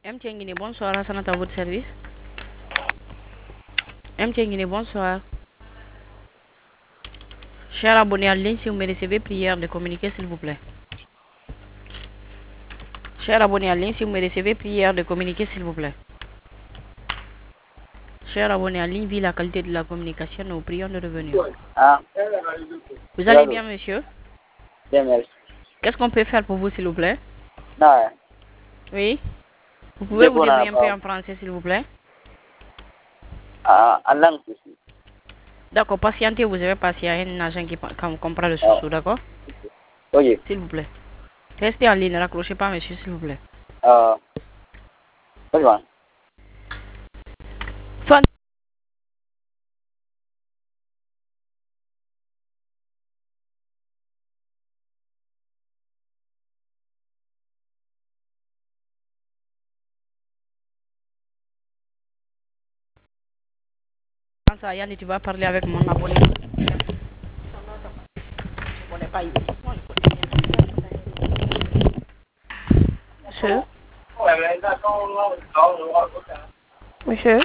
MTN Guinée, bonsoir, Hassan à votre service. MTN Guinée, bonsoir. Cher abonné à ligne, si vous me recevez, prière de communiquer, s'il vous plaît. Cher abonné à ligne, si vous me recevez, prière de communiquer, s'il vous plaît. Cher abonné à ligne, vu la qualité de la communication, nous prions de revenir. Ah, Vous allez bien, monsieur? bien, merci. Qu'est-ce qu'on peut faire pour vous, s'il vous plaît? Non, Oui? Vous pouvez vous débrouiller un peu en français, s'il vous plaît? en langue aussi. D'accord, patientez, vous avez passé à un agent qui comprend le sous-sous, d'accord? Oui. S'il vous plaît. Restez en ligne, ne raccrochez pas, monsieur, s'il vous plaît. Bonjour. Yanni, tu vas parler avec mon abonné. Monsieur? Monsieur?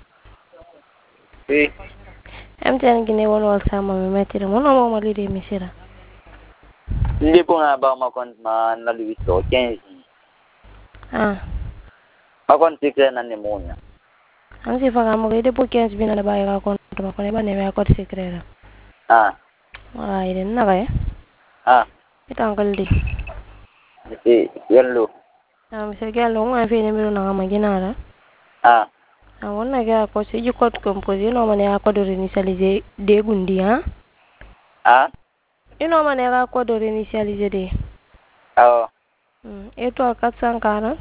Oui. MTN Guinée won wal sama mi metire mon mo ma lidi misira. Ndi ko na ba ma kon ma na luiso 15. Ah. Ma kon secret na ne mo nya. An si faga mo ide pour 15 bina da baye ka kon to ko ne ba ne me ko secret la. Ah. Wala ide na kay. Ah. Itangkal di. Yellow. Ah, monsieur Gallo mo fi ne mi na ma ginara. Ah. Ah, wonna ga ko si ji code composé no mane a code réinitialiser de gundi hein. Ah. Ino mane ga code réinitialiser de. Ah. Étoile 440.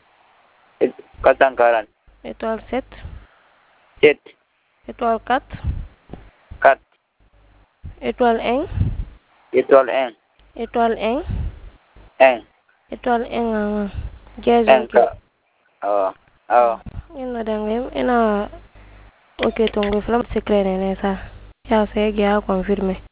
440. Étoile 7. 7. Étoile 4. 4. Étoile 1. Étoile 1. Étoile 1. 1. Étoile 1. Gaz. Ah. Ah. Ina dangem ina. Ok, tongo flam secret ne sa. Ya sai ya confirme.